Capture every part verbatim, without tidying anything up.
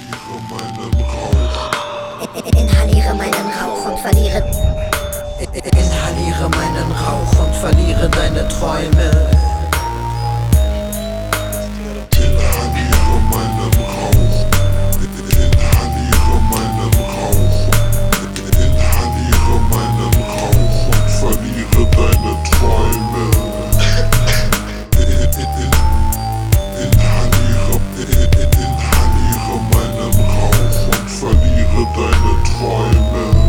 Inhaliere meinen Rauch und verliere Inhaliere meinen Rauch und verliere deine Träume. Inhaliere meinen Rauch. Inhaliere meinen Rauch. Inhaliere meinen Rauch und verliere deine Träume. Inhaliere, inhaliere meinen Rauch und verliere deine Träume.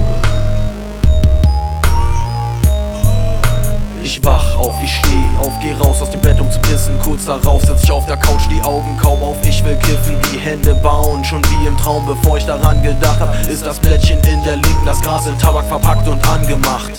Ich wach auf, ich steh auf, geh raus aus dem Bett, um zu pissen. Kurz darauf sitz ich auf der Couch, die Augen kaum auf, ich will kiffen. Die Hände bauen, schon wie im Traum, bevor ich daran gedacht hab, ist das Blättchen in der linken, das Gras in Tabak verpackt und angemacht.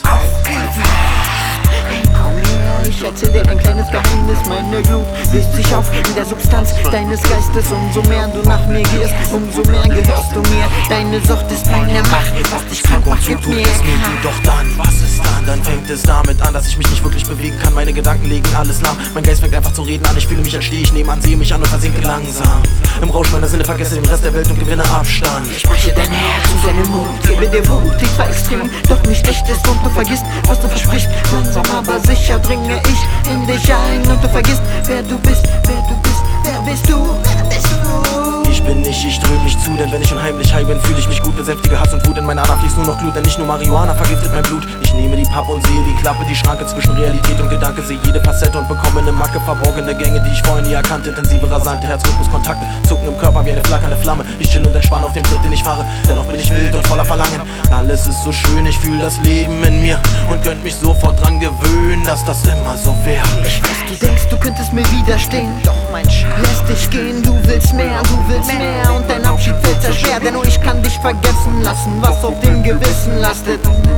Ich erzähl dir ein kleines Geheimnis, meine Glut löst sich auf in der Substanz deines Geistes. Umso mehr du nach mir gehst, umso mehr gehörst du mir. Deine Sucht ist meine Macht, was dich krank macht, gibt mir es mir gut, doch dann, was ist dann? Dann fängt es damit an, dass ich mich nicht wirklich bewegen kann. Meine Gedanken legen alles lahm, mein Geist fängt einfach zu reden an. Ich fühle mich, als stehe ich nebenan, sehe mich an und versinke langsam im Rausch meiner Sinne, vergesse den Rest der Welt und gewinne Abstand. Ich spreche dein Herz zu seinem Mund, gebe dir Wut, die zwar extrem, doch nicht echt ist und du vergisst, was du versprichst. Langsam aber sicher dringe ich in dich ein und du vergisst, wer du bist, wer du bist, wer bist du, wer bist du? Ich bin nicht, ich dröhn mich zu, denn wenn ich schon heimlich high bin, fühle ich mich gut, besänftige Hass und Wut. In meiner Ader fließt nur noch Glut, denn nicht nur Marihuana vergiftet mein Blut. Ich nehme die Pappe und sehe die Klappe, die Schranke zwischen Realität und Gedanke. Sehe jede Facette und bekomme eine Macke, verborgene Gänge, die ich vorher nie erkannte. Intensive, rasante Herzrhythmuskontakte, zucken im Körper wie eine flackernde Flamme. Ich chill und entspanne auf dem Tritt, den ich fahre, dennoch bin ich wild und voller Verlangen. Alles ist so schön, ich fühle das Leben in mir und könnt mich sofort dran gewöhnen, dass das immer so wäre. Ich weiß, du denkst, du könntest mir widerstehen, doch mein Schatz lässt dich gehen, du willst mehr, du willst mehr und dein Abschied fällt sehr schwer, denn nur ich kann dich vergessen lassen, was auf dem Gewissen lastet.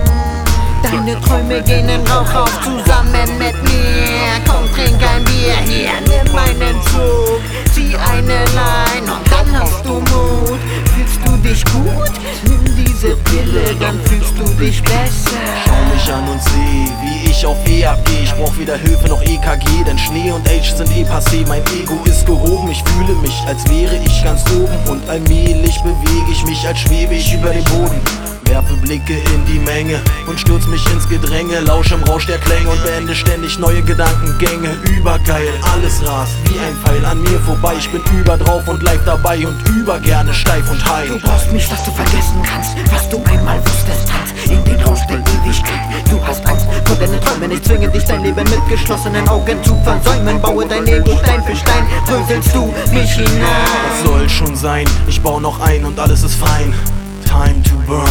Deine Träume gehen in Rauch auf, zusammen mit mir. Komm, trink ein Bier hier, nimm einen Zug, zieh eine Line und dann hast du Mut. Fühlst du dich gut? Nimm diese Pille, dann fühlst du dich besser. Schau mich an und seh, wie ich auf E abgeh. Ich brauch weder Hilfe noch E K G, denn Schnee und Age sind eh passé. Mein Ego ist gehoben, ich fühle mich, als wäre ich ganz oben. Und allmählich bewege ich mich, als schwebe ich über dem Boden. Werfe Blicke in die Menge und stürz mich ins Gedränge. Lausche im Rausch der Klänge und beende ständig neue Gedankengänge. Übergeil, alles rast wie ein Pfeil an mir vorbei. Ich bin über drauf und live dabei und über gerne steif und high. Du brauchst nicht, was du vergessen kannst, was du einmal wusstest, tanz in den Rausch der Ewigkeit. Du hast Angst vor deinen Träumen, ich zwinge dich, dein Leben mit geschlossenen Augen zu versäumen. Baue dein Ego Stein für Stein, bröselst du mich hinein. Was soll schon sein, ich baue noch ein und alles ist fein. Time to burn.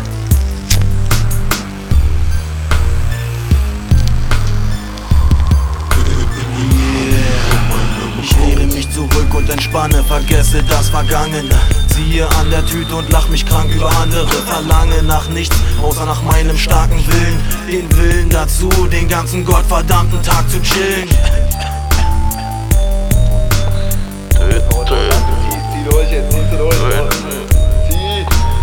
Ich lehne mich zurück und entspanne, vergesse das Vergangene. Ziehe an der Tüte und lach mich krank über andere. Verlange nach nichts, außer nach meinem starken Willen. Den Willen dazu, den ganzen gottverdammten Tag zu chillen. Zieh durch jetzt, zieh durch. Zieh.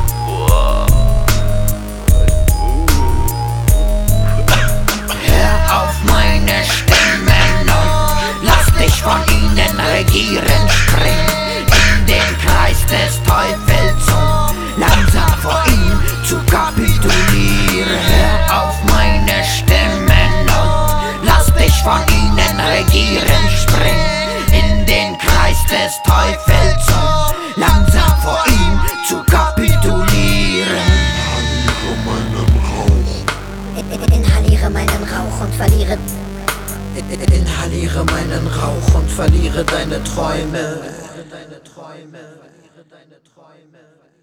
Hör auf meine Stimmen und lass dich von ihnen regieren. Spring in den Kreis des Teufels, um langsam vor ihm zu kapitulieren. Hör auf meine Stimmen und lass dich von ihnen regieren. Spring in den Kreis des Teufels, um langsam vor ihm zu kapitulieren. Inhaliere meinen Rauch und verliere Inhaliere meinen Rauch und verliere deine Träume. Deine Träume. Deine Träume.